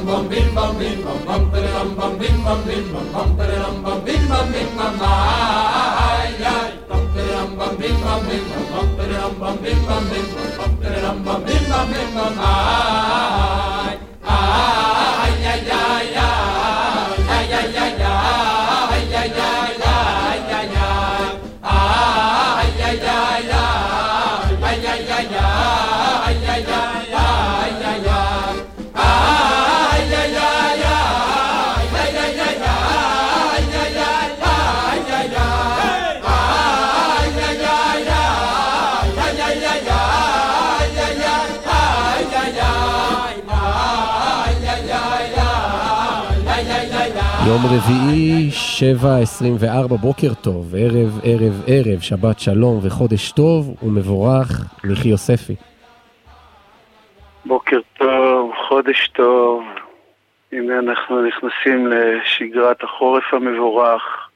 יום רביעי 7:24 בוקר טוב, ערב, שבת שלום וחודש טוב ומבורך. מיכי יוספי. בוקר טוב, חודש טוב. הנה אנחנו נכנסים לשגרת החורף המבורך,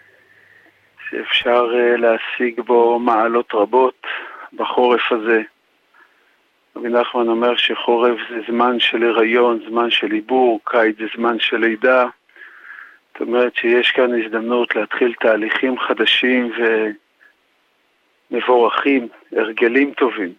שאפשר להשיג בו מעלות רבות בחורף הזה. רבי נחמן אומר שחורף זה זמן של הריון, זמן של עיבור, קיץ זה זמן של לידה. זאת אומרת שיש כאן הזדמנות להתחיל תהליכים חדשים ומבורכים, הרגלים טובים.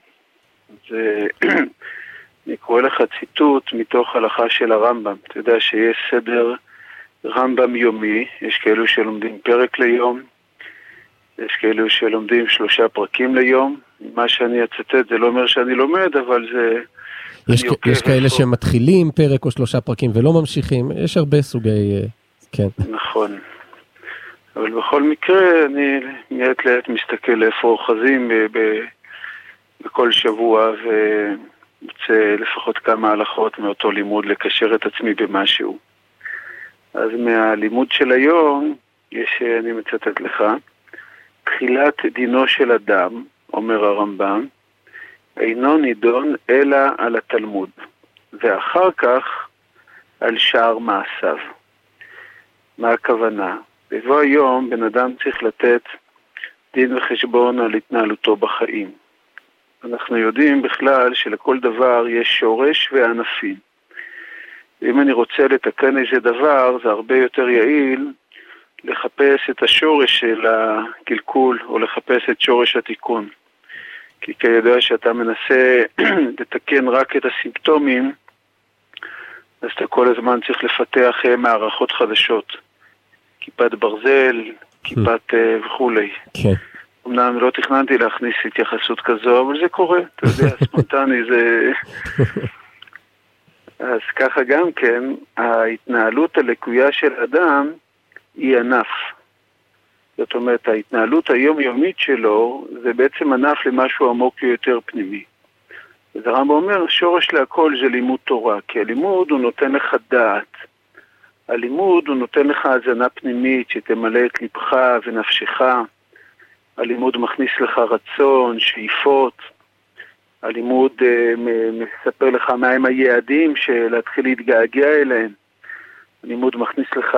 אני קורא לך ציטוט מתוך הלכה של הרמב"ם. אתה יודע שיש סדר רמב"ם יומי, יש כאלו שלומדים פרק ליום, יש כאלו שלומדים 3 פרקים ליום. מה שאני אצטט זה לא אומר שאני לומד, אבל זה... יש כאלה שמתחילים פרק או 3 פרקים ולא ממשיכים, יש הרבה סוגי... כן. נכון. אבל בכל מקרה, אני מעת לעת מסתכל איפה אוחזים בכל שבוע, ומוצא לפחות כמה הלכות מאותו לימוד לקשר את עצמי במשהו. אז מהלימוד של היום, אני מצטט לך, תחילת דינו של אדם, אומר הרמב"ם, אינו נידון אלא על התלמוד, ואחר כך על שאר מעשיו. מה הכוונה? בבוא היום בן אדם צריך לתת דין וחשבון על התנהלותו בחיים. אנחנו יודעים בכלל שלכל דבר יש שורש וענפים. ואם אני רוצה לתקן איזה דבר, זה הרבה יותר יעיל לחפש את השורש של הקלקול או לחפש את שורש התיקון. כי כידוע שאתה מנסה לתקן רק את הסימפטומים, אז אתה כל הזמן צריך לפתח מערכות חדשות. כיפת ברזל, כיפת וכולי. כן. אמנם לא תכננתי להכניס התייחסות כזו, אבל זה קורה. אתה יודע, ספונטני זה... אז ככה גם כן, ההתנהלות הלקויה של אדם היא ענף. זאת אומרת, ההתנהלות היומיומית שלו זה בעצם ענף למשהו עמוק יותר פנימי. אז הרמב"ם אומר, שורש להכל זה לימוד תורה, כי הלימוד הוא נותן לך דעת. הלימוד הוא נותן לך הזנה פנימית שתמלא את לבך ונפשך. הלימוד מכניס לך רצון, שאיפות. הלימוד מספר לך מהם היעדים שלהתחיל להתגעגע אליהם. הלימוד מכניס לך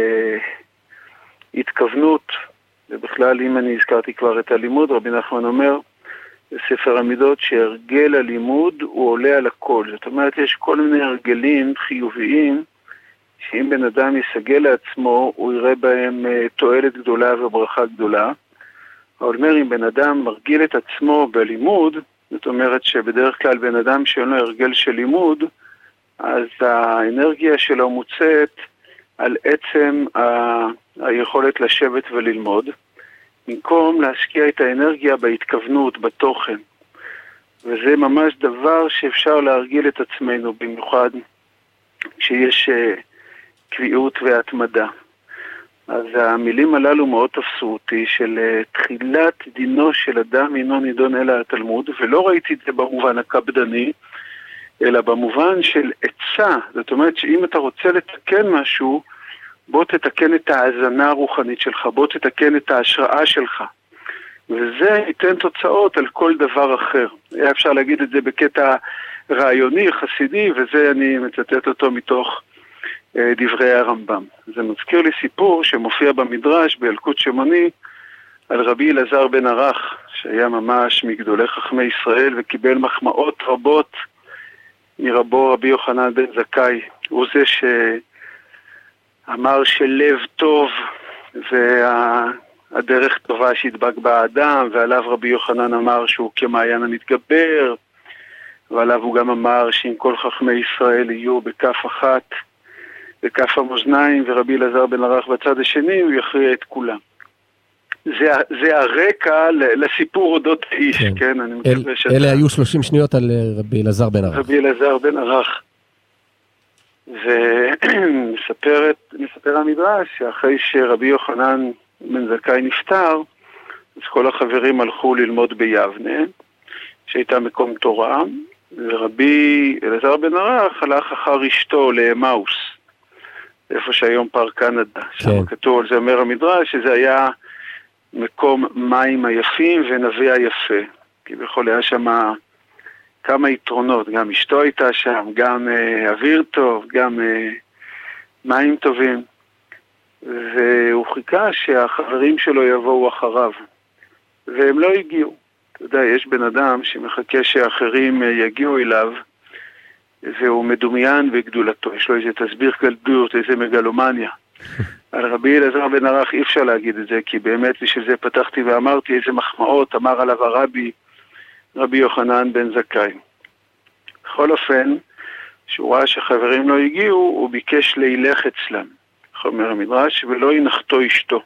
התכוונות. ובכלל, אם אני הזכרתי כבר את הלימוד, רבי נחמן אומר, בספר המידות, שהרגל הלימוד הוא עולה על הכל. זאת אומרת, יש כל מיני הרגלים חיוביים, שאם בן אדם יסגל לעצמו, הוא יראה בהם תועלת גדולה וברכה גדולה. אבל אומר, אם בן אדם מרגיל את עצמו בלימוד, זאת אומרת שבדרך כלל בן אדם שאין לו הרגל של לימוד, אז האנרגיה שלו מוצאת על עצם היכולת לשבת וללמוד, במקום להשקיע את האנרגיה בהתכוונות, בתוכן. וזה ממש דבר שאפשר להרגיל את עצמנו, במיוחד כשיש קביעות והתמדה. אז המילים הללו מאוד תפסו אותי, של תחילת דינו של אדם אינו נידון אלא התלמוד, ולא ראיתי את זה במובן הקפדני, אלא במובן של עצה. זאת אומרת שאם אתה רוצה לתקן משהו, בוא תתקן את ההזנה הרוחנית שלך, בוא תתקן את ההשראה שלך. וזה ייתן תוצאות על כל דבר אחר. היה אפשר להגיד את זה בקטע רעיוני, חסידי, וזה אני מצטט אותו מתוך דברי הרמב"ם. זה מזכיר לי סיפור שמופיע במדרש באלקוט שמעוני על רבי אלעזר בן ערך, שהיה ממש מגדולי חכמי ישראל וקיבל מחמאות רבות מרבו רבי יוחנן בן זכאי, הוא זה שאמר שלב טוב והדרך טובה שידבק באדם, ועליו רבי יוחנן אמר שהוא כמעיין המתגבר, ועליו הוא גם אמר שאם כל חכמי ישראל יהיו בכף אחת, בכף המאזניים, ורבי אלעזר בן ערך בצד השני, הוא יכריע את כולם. זה הרקע לסיפור אודות האיש, כן? אני מקווה שאתה... אלה היו 30 שניות על רבי אלעזר בן ערך. רבי אלעזר בן ערך. ומספר המדרש שאחרי שרבי יוחנן בן זכאי נפטר, אז כל החברים הלכו ללמוד ביבנה, שהייתה מקום תורה, ורבי אלעזר בן ערך הלך אחר אשתו לאמאוס, איפה שהיום פארק קנדה. שם כתוב על זה, אומר המדרש, שזה היה מקום מים היפים ונביא היפה, כי בכל היה שם כמה יתרונות, גם אשתו הייתה שם, גם אוויר טוב, גם מים טובים, והוא חיכה שהחברים שלו יבואו אחריו, והם לא הגיעו. אתה יודע, יש בן אדם שמחכה שאחרים יגיעו אליו, והוא מדומיין בגדולתו, יש לו איזה תסביר גדלות, איזה מגלומניה. על רבי אלעזר בן ערך אי אפשר להגיד את זה, כי באמת בשביל זה פתחתי ואמרתי איזה מחמאות אמר עליו רבי יוחנן בן זכאי. בכל אופן, שהוא ראה שחברים לא הגיעו, הוא ביקש להילך אצלם, אומר המדרש, ולא ינחתו אשתו.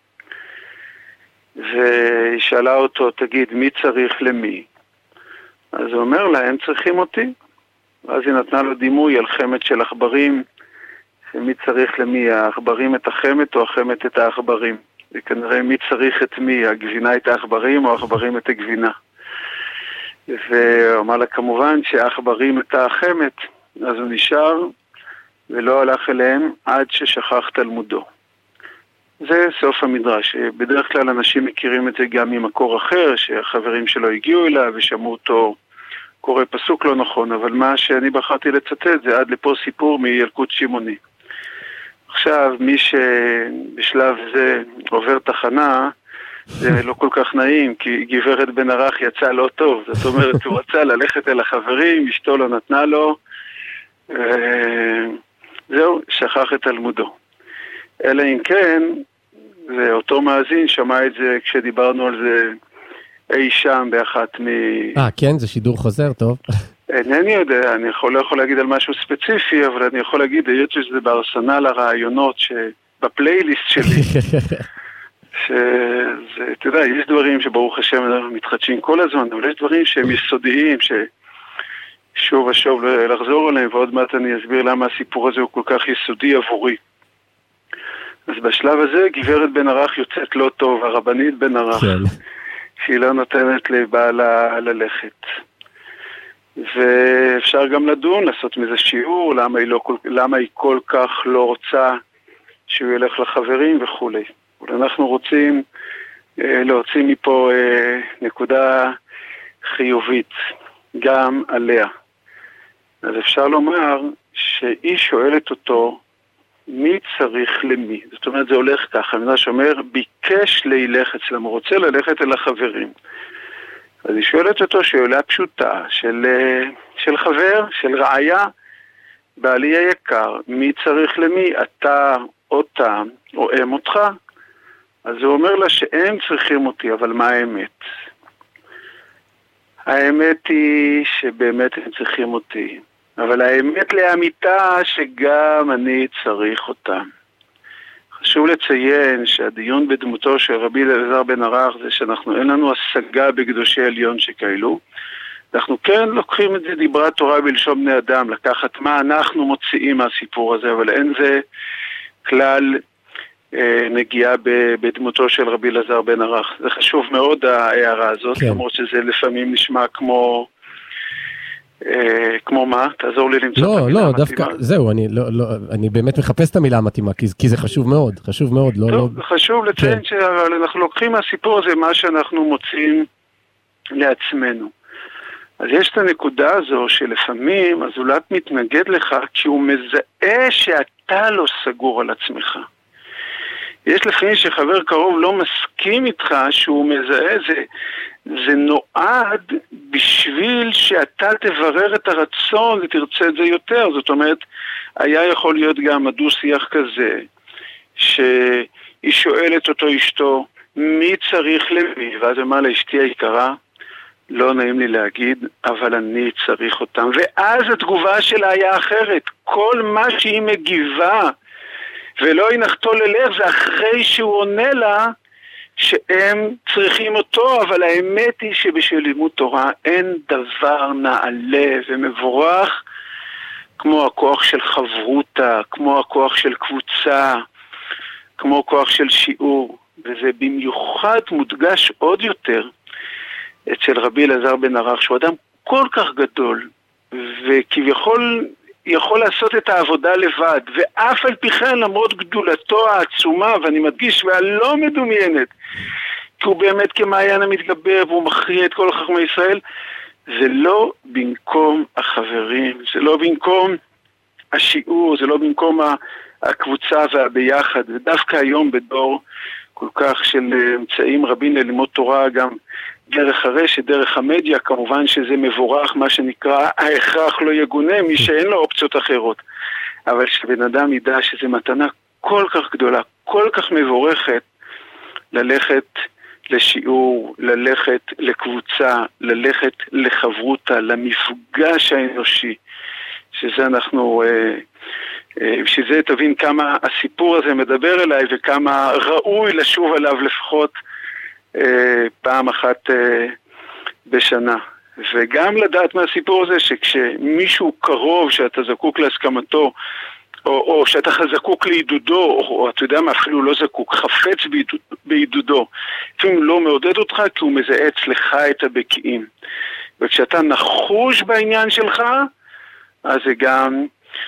והיא שאלה אותו, תגיד, מי צריך למי? אז הוא אומר לה, הם צריכים אותי. ואז היא נתנה לו דימוי על חמת של עכברים, שמי צריך למי, העכברים את החמת או החמת את העכברים. וכנראה מי צריך את מי, הגבינה את העכברים או העכברים את הגבינה. והוא אמר לה כמובן שהעכברים את החמת, אז הוא נשאר ולא הלך אליהם עד ששכח תלמודו. זה סוף המדרש. בדרך כלל אנשים מכירים את זה גם ממקור אחר, שהחברים שלו הגיעו אליו ושמעו אותו קורא פסוק לא נכון, אבל מה שאני בחרתי לצטט זה עד לפה סיפור מילקוט שמעוני. עכשיו, מי שבשלב זה עובר תחנה, זה לא כל כך נעים, כי גברת בן ערך יצא לא טוב. זאת אומרת, הוא רצה ללכת אל החברים, אשתו לא נתנה לו, זהו, שכח את תלמודו. אלא אם כן, ואותו מאזין שמע את זה כשדיברנו על זה אי שם באחת כן, זה שידור חוזר, טוב. אינני יודע, אני לא יכול להגיד על משהו ספציפי, אבל אני יכול להגיד, היות שזה בארסנל הרעיונות בפלייליסט שלי, אתה יודע, יש דברים שברוך השם מתחדשים כל הזמן, אבל יש דברים שהם יסודיים, ששוב ושוב לחזור עליהם, ועוד מעט אני אסביר למה הסיפור הזה הוא כל כך יסודי עבורי. אז בשלב הזה גברת בן ערך יוצאת לא טוב, הרבנית בן ערך, שהיא לא נותנת לבעלה ללכת. ואפשר גם לדון, לעשות מזה שיעור, למה היא כל כך לא רוצה שהוא ילך לחברים וכו'. אבל אנחנו רוצים להוציא מפה נקודה חיובית, גם עליה. אז אפשר לומר שהיא שואלת אותו, מי צריך למי? זאת אומרת, זה הולך ככה, המדרש אומר, ביקש להילך אצלם, הוא רוצה ללכת אל החברים. אז היא שואלת אותו שאלה פשוטה, של חבר, של רעיה, בעלי היקר, מי צריך למי? אתה, אותה, או הם אותך? אז הוא אומר לה שהם צריכים אותי, אבל מה האמת? האמת היא שבאמת הם צריכים אותי. אבל האמת לאמיתה שגם אני צריך אותם. חשוב לציין שהדיון בדמותו של רבי אלעזר בן ערך זה שאנחנו אין לנו השגה בקדושי עליון שכאלו. אנחנו כן לוקחים את זה דיברת תורה בלשון בני אדם, לקחת מה אנחנו מוציאים מהסיפור הזה, אבל אין זה כלל נגיעה בדמותו של רבי אלעזר בן ערך. זה חשוב מאוד ההערה הזאת, למרות שזה לפעמים נשמע כמו מה? תעזור לי למצוא את המילה המתאימה. לא, דווקא, זהו, אני באמת מחפש את המילה המתאימה, כי זה חשוב מאוד, חשוב מאוד. טוב, חשוב לציין שאנחנו לוקחים מהסיפור הזה מה שאנחנו מוצאים לעצמנו. אז יש את הנקודה הזו שלפעמים הזולת מתנגד לך כי הוא מזהה שאתה לא סגור על עצמך. יש לפעמים שחבר קרוב לא מסכים איתך שהוא מזהה, זה נועד בשביל שאתה תברר את הרצון ותרצה את זה יותר. זאת אומרת, היה יכול להיות גם הדו-שיח כזה, שהיא שואלת אותו אשתו, מי צריך למי? ואז אמרה לה, אשתי היקרה, לא נעים לי להגיד, אבל אני צריך אותם. ואז התגובה שלה היה אחרת. כל מה שהיא מגיבה, ולא ינחתו ללך, זה אחרי שהוא עונה לה, שהם צריכים אותו, אבל האמת היא שבשביל לימוד תורה אין דבר נעלה ומבורך, כמו הכוח של חברותה, כמו הכוח של קבוצה, כמו כוח של שיעור, וזה במיוחד מודגש עוד יותר אצל רבי אלעזר בן ערך, שהוא אדם כל כך גדול, וכביכול יכול לעשות את העבודה לבד, ואף על פי כן למרות גדולתו העצומה, ואני מדגיש, והלא מדומיינת, כי הוא באמת כמעיין המתגבר, והוא מכריע את כל חכמי ישראל, זה לא במקום החברים, זה לא במקום השיעור, זה לא במקום הקבוצה והביחד, ודווקא היום בדור כל כך של אמצעים רבים ללימוד תורה, גם דרך הרשת, דרך המדיה, כמובן שזה מבורך, מה שנקרא, ההכרח לא יגונה, מי שאין לו אופציות אחרות. אבל שבן אדם ידע שזו מתנה כל כך גדולה, כל כך מבורכת, ללכת לשיעור, ללכת לקבוצה, ללכת לחברותה, למפגש האנושי, שזה אנחנו, שזה תבין כמה הסיפור הזה מדבר אליי, וכמה ראוי לשוב עליו לפחות פעם אחת בשנה. וגם לדעת מהסיפור הזה שכשמישהו קרוב שאתה זקוק להסכמתו, או שאתה זקוק לעידודו, או אתה יודע מה, אפילו לא זקוק, חפץ בעידודו, לפעמים לא מעודד אותך כי הוא מזהה אצלך את הבקיעים. וכשאתה נחוש בעניין שלך, אז זה גם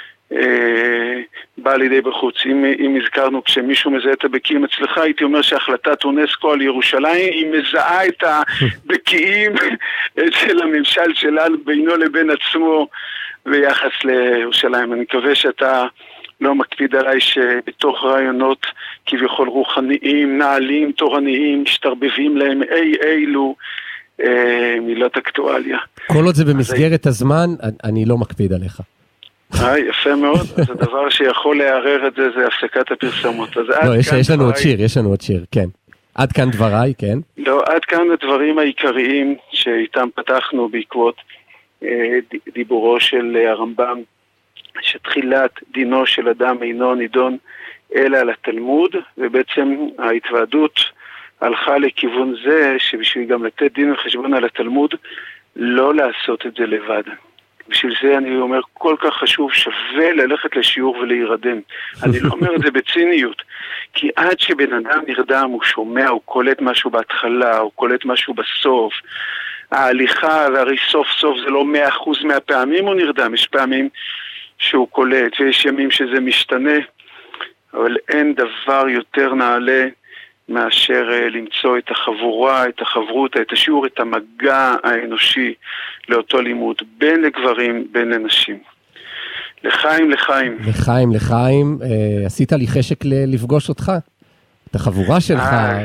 בא לידי בחוץ. אם הזכרנו כשמישהו מזהה את הבקיעים אצלך, הייתי אומר שהחלטת אונסקו על ירושלים היא מזהה את הבקיעים אצל הממשל שלנו בינו לבין עצמו ביחס לירושלים. אני מקווה שאתה לא מקפיד עליי שבתוך רעיונות כביכול רוחניים, נעלים, תורניים, משתרבבים להם אילו מילות אקטואליה. כל עוד זה במסגרת הזמן, אני לא מקפיד עליך. יפה מאוד, אז הדבר שיכול להערר את זה, זה הפסקת הפרסמות. לא, יש לנו עוד שיר, כן. עד כאן דבריי, כן? לא, עד כאן הדברים העיקריים שאיתם פתחנו בעקבות דיבורו של הרמב"ם, שתחילת דינו של אדם אינו נידון אלא על התלמוד, ובעצם ההתוועדות הלכה לכיוון זה, שבשביל גם לתת דין וחשבון על התלמוד, לא לעשות את זה לבד. בשביל זה אני אומר, כל כך חשוב, שווה ללכת לשיעור ולהירדם. אני לא אומר את זה בציניות, כי עד שבן אדם נרדם, הוא שומע, הוא קולט משהו בהתחלה, הוא קולט משהו בסוף. ההליכה, והרי סוף סוף זה לא 100% מהפעמים הוא נרדם, יש פעמים שהוא קולט, ויש ימים שזה משתנה, אבל אין דבר יותר נעלה מאשר למצוא את החבורה, את החברות, את השיעור, את המגע האנושי לאותו לימוד, בין לגברים, בין לנשים. לחיים, לחיים. לחיים, לחיים. עשית לי חשק לפגוש אותך, את החבורה שלך.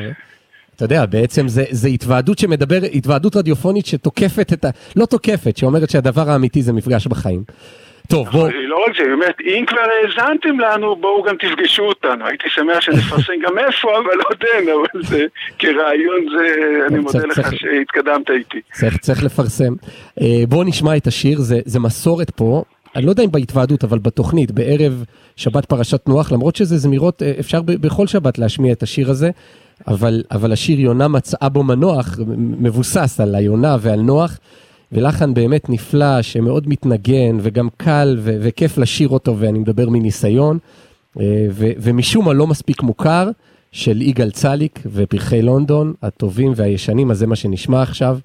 אתה יודע, בעצם זה התוועדות שמדבר, התוועדות רדיופונית שתוקפת לא תוקפת, שאומרת שהדבר האמיתי זה מפגש בחיים. טוב, בואו. לא רק זה, באמת, אם כבר האזנתם לנו, בואו גם תפגשו אותנו. הייתי שמח שנפרסם גם איפה, אבל לא יודע, אבל זה, כרעיון זה, אני מודה לך שהתקדמת איתי. צריך לפרסם. בואו נשמע את השיר, זה מסורת פה, אני לא יודע אם בהתוועדות, אבל בתוכנית, בערב שבת פרשת נוח, למרות שזה זמירות, אפשר בכל שבת להשמיע את השיר הזה, אבל השיר יונה מצאה בו מנוח, מבוסס על היונה ועל נוח, ולחן באמת נפלא, שמאוד מתנגן, וגם קל, וכיף לשיר אותו, ואני מדבר מניסיון, ומשום מה לא מספיק מוכר, של יגאל צליק, ופרחי לונדון, הטובים והישנים, אז זה מה שנשמע עכשיו.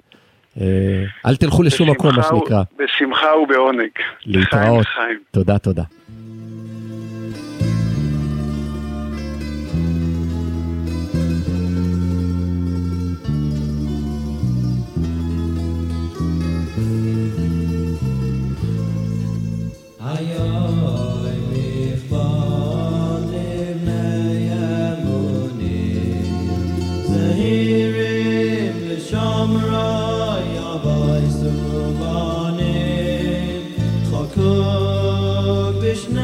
אל תלכו לשום מקום, מה שנקרא. בשמחה ובעונג. להתראות. תודה, תודה. Krishna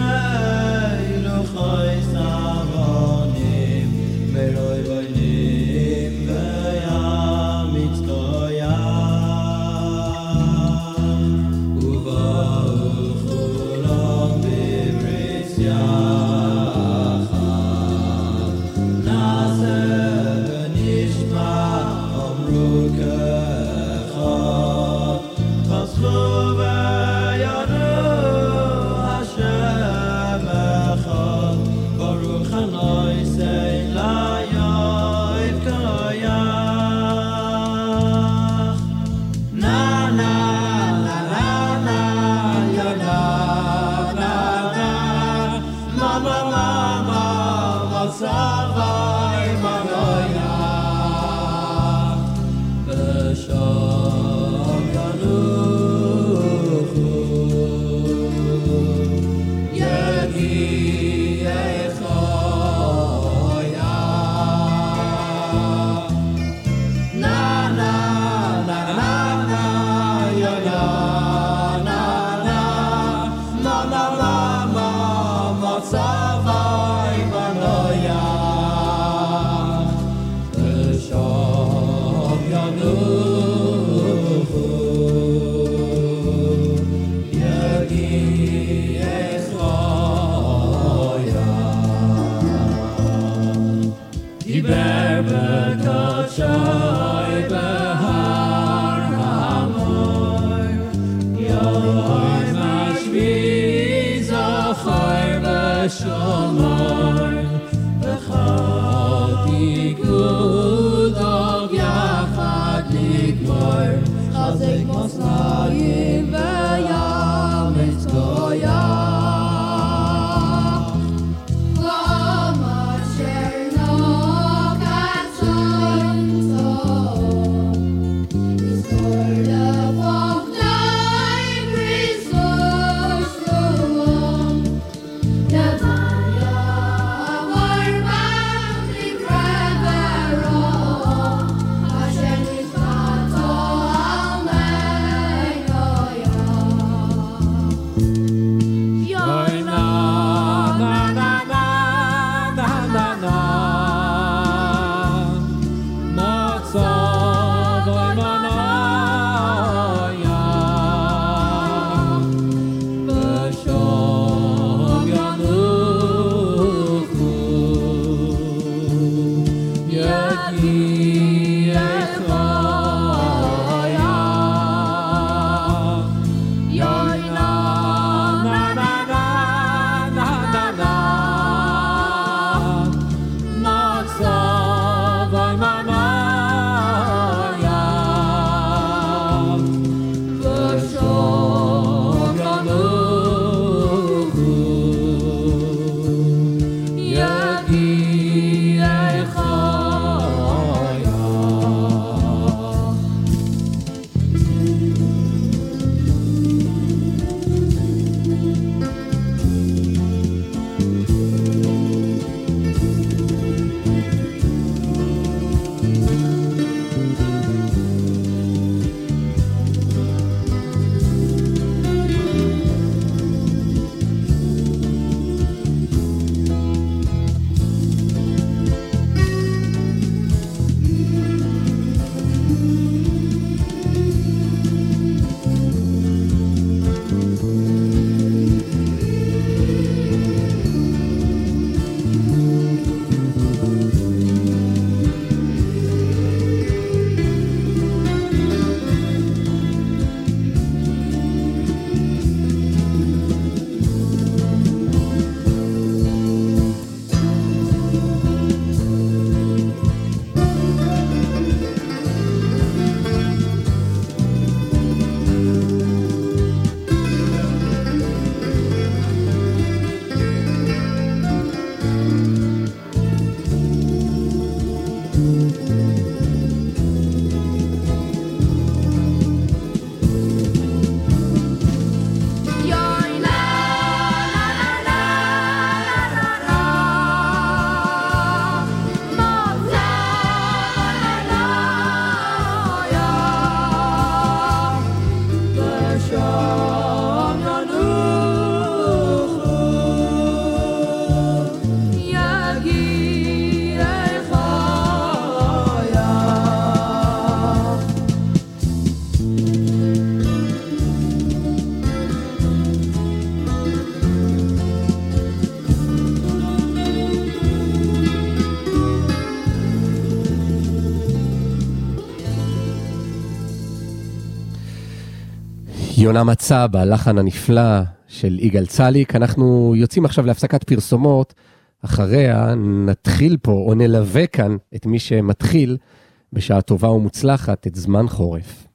יונה מצא בלחן הנפלא של יגאל צליק. אנחנו יוצאים עכשיו להפסקת פרסומות, אחריה נתחיל פה או נלווה כאן את מי שמתחיל בשעה טובה ומוצלחת את זמן חורף.